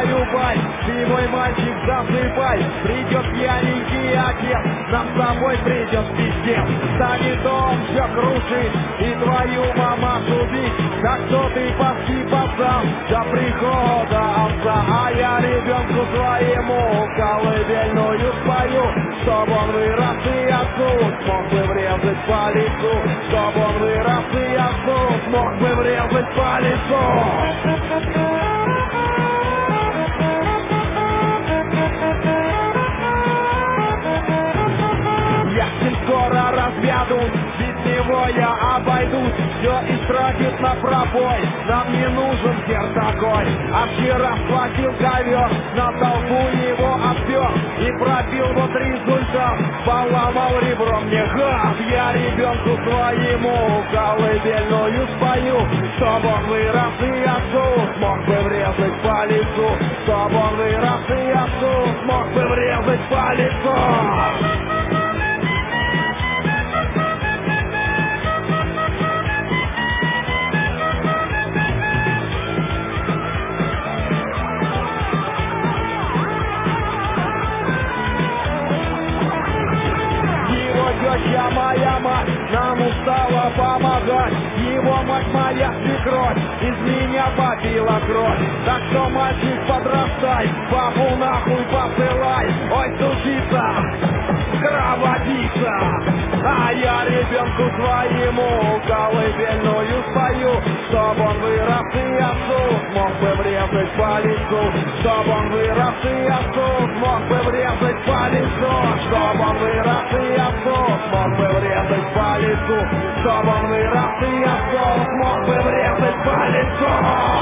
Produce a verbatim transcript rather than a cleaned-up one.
свою баль. Ты, мой мальчик, засыпай, придет пьяненький отец, нам с тобой придет пиздец. Станет он все крушить и твою мамашу бить. Так что ты паски, пацан, до прихода отца. А я ребенку своему колыбельную спою, чтоб он вырос и отцу смог бы врезать по лицу. Чтоб он вырос и отцу смог бы врезать по лицу. Яхты скоро разведут, без него я обойдусь. Все истратит на пробой, нам не нужен хер такой. А вчера схватил ковер, на толпу его обвел и пробил вот результат, поломал ребром мне газ. Я ребенку своему колыбельную спою, чтоб он вырос и отцу смог бы врезать по лицу. Чтоб он вырос и отцу смог бы врезать по лицу. Теща моя мать нам устала помогать. Его мать моя свекровь из меня попила кровь. Так что, мальчик, подрастай, папу нахуй посылай. Ой, сучица, кровопийца. А я ребенку своему колыбельную спою, чтоб он вырос и отцу смог бы врезать по лицу. Чтоб он вырос и отцу смог бы врезать по лицу. Чтоб он вырос и отцу смог бы врезать по лицу. Чтоб он вырос и отцу смог бы врезать по лицу.